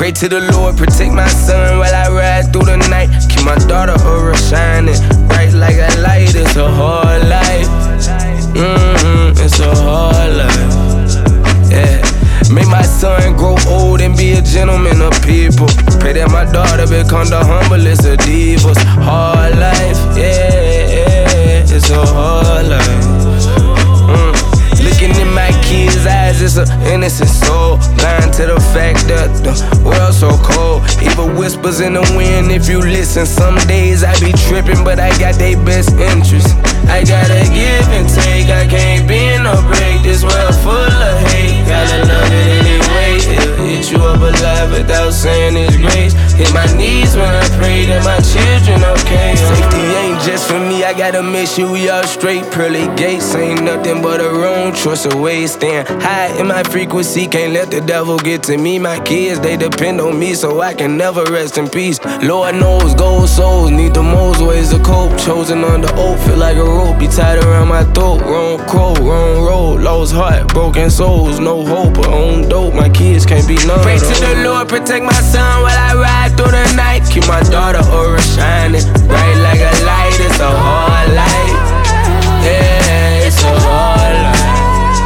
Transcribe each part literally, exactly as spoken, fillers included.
Pray to the Lord, protect my son while I ride through the night. Keep my daughter aura shining bright like a light. It's a hard life. Mm-hmm, it's a hard life. Yeah. Make my son grow old and be a gentleman of people. Pray that my daughter become the humblest of divas. Hard life, yeah, yeah, it's a hard life. Mm. Looking in my kids' eyes, it's an innocent soul. Blind to the fact that the world's so cold. Evil whispers in the wind if you listen. Some days I be tripping, but I got they best interest. I gotta give and take, I can't bend or break. This world full of hate, gotta love it anyway. It'll hit you up alive without saying it's grace. Hit my knees when I pray that my children okay. Safety ain't just for me, I gotta make sure we all straight. Pearly gates ain't nothing but a wrong choice away. Stand high in my frequency, can't let the devil get to me. My kids, they depend on me, so I can never rest in peace. Lord knows gold souls need the most ways to cope. Chosen under oath, feel like a rope be tied around my throat. Wrong crow, wrong road, lost heart, broken souls, no hope, or own dope. My kids can't be none. Pray to the Lord, protect my son while I ride through the night. Keep my daughter aura shining bright like a light. It's a hard life. Yeah, it's a hard life.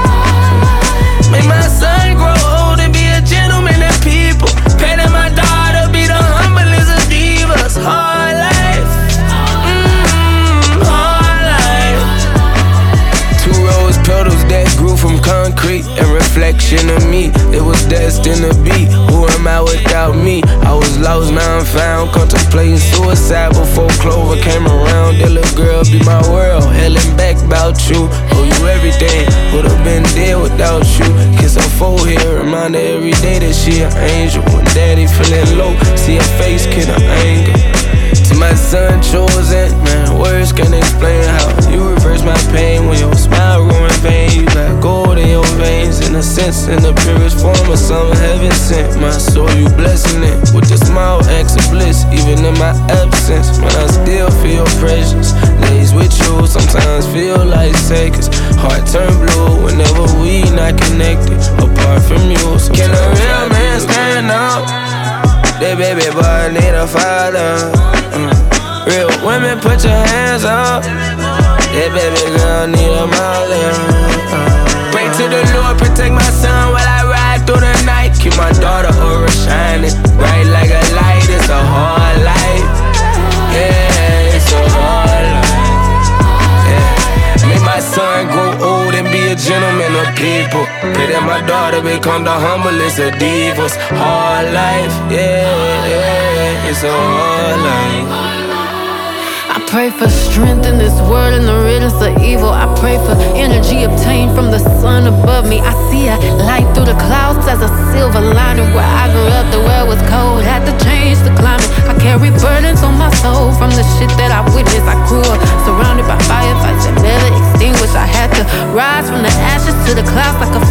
Make my son grow old and be a gentleman of people. Pray that my daughter be the humblest of divas. Hard life. Mm, hard life. Two rose petals that grew from concrete and reflection of me. It was destined to be. Who am I without me? I was lost, now I'm found. Contemplating suicide before Clover came around. That little girl be my world. Hailing back about you. Owe you everything. Would've been dead without you. Kiss her forehead, remind her every day that she an angel. When daddy feeling low, see her face, kid her anger. To my son chosen, man, words can't explain how you reverse my pain when your smile growing vain. You got gold in your veins, innocence in the purest form of some heaven sent. My soul, you blessing it with the small acts of bliss, even in my absence. Man, I still feel precious. Days with you sometimes feel like seconds. Heart turn blue whenever we not connected. Apart from you, so can a real man stand up? That baby boy need a father. uh, Real women, put your hands up. That baby girl need a mother. uh, Pray to the Lord, protect my son while I ride through the night. Keep my daughter aura shining bright like a light. It's a hard life. Yeah, it's a hard life. Yeah. Make my son grow old and be a gentleman of people. Pray that my daughter become the humblest of divas. Hard life, yeah, yeah, it's a hard life. I pray for strength in this world and the riddance of evil. I pray for energy obtained from the sun above me. I see a light through the clouds as a silver lining. Where I grew up, the world was cold, had to change the climate. I carry burdens on my soul from the shit that I witnessed. I grew up surrounded by firefights that never extinguished. I had to rise from the ashes to the clouds like a